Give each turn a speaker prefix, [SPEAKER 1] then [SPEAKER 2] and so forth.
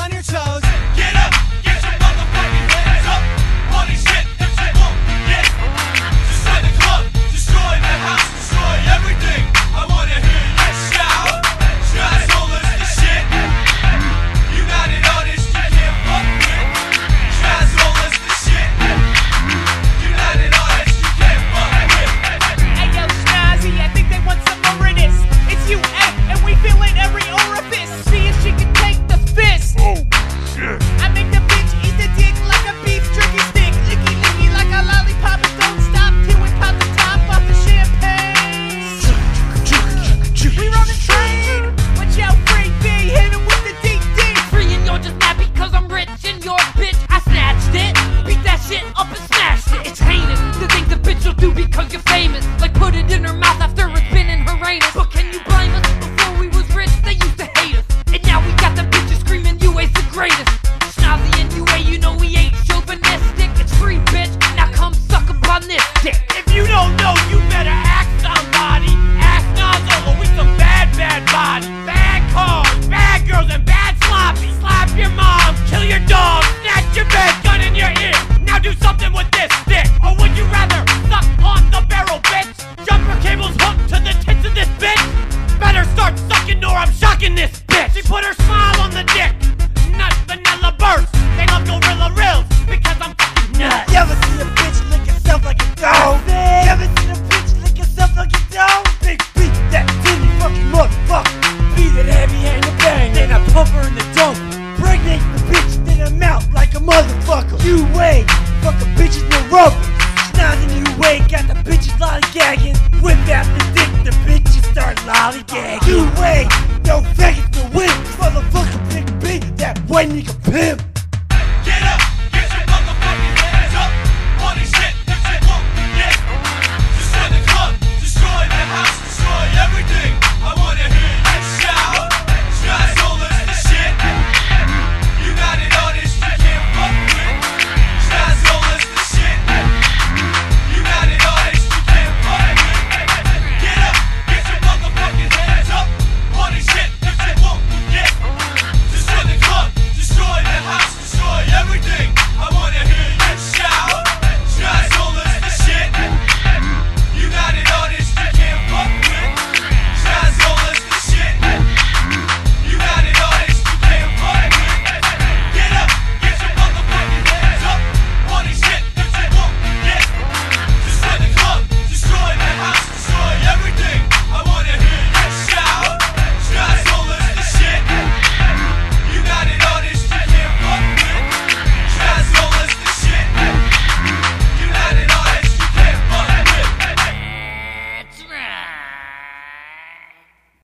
[SPEAKER 1] on your toes.
[SPEAKER 2] Get up, get your motherfucking hands up. Party shit that you won't get. Destroy the club, destroy the house, destroy everything. I wanna hear you shout. Trazzle is the shit. United artists you can't fuck with. Trazzle is the shit. United artists you can't fuck with.
[SPEAKER 3] Hey yo, Snazzy, I think they want some more of this. It's UF, and we feel it every orifice. See if she can take the fist.
[SPEAKER 2] Oh, shit.
[SPEAKER 3] I make the bitch eat the dick like a beef jerky stick. Licky licky like a lollipop, and don't stop till we pop the top off the champagne. We run the train. Watch out, Frank B, hit him with the DD.
[SPEAKER 4] Free and you're just mad because I'm rich and you're a bitch. I snatched it, beat that shit up and smashed it. It's heinous, the things the bitch will do because you're famous. Like put it in her mouth after it's been in her anus. But can you blame us? Before we was rich, they used to hate us. And now we got them bitches screaming UA's the greatest. Snazzy and UA, you know we ain't chauvinistic. It's free, bitch, now come suck upon this dick.
[SPEAKER 3] If you don't know, you better ask somebody. Ask Nozzle, we some bad, bad bodies. Bad cars, bad girls, and bad sloppy. Slap your mom, kill your dog, snatch your bed, gun in your ear. Now do something with this stick. Or would you rather suck on the barrel, bitch? Jumper cables hooked to the tits of this bitch. Better start sucking or I'm shocking this bitch. She put her smile on the dick. Nut vanilla burst. They love Gorilla Rills because I'm fucking nuts.
[SPEAKER 1] You ever seen a bitch lick herself like a dog? You ever seen a bitch lick herself like a dog? Big beat that titty fucking motherfucker. Beat it heavy and a bang, then I pump her in the dome. Pregnate the bitch, then I'm out like a motherfucker. You wait, fucking bitches no rubber. Snazzy you wait, got the bitches lollygagging. Whip out the dick, the bitches start lollygagging. You wait, no faggots no win. Motherfucker big beat that white nigga pimp.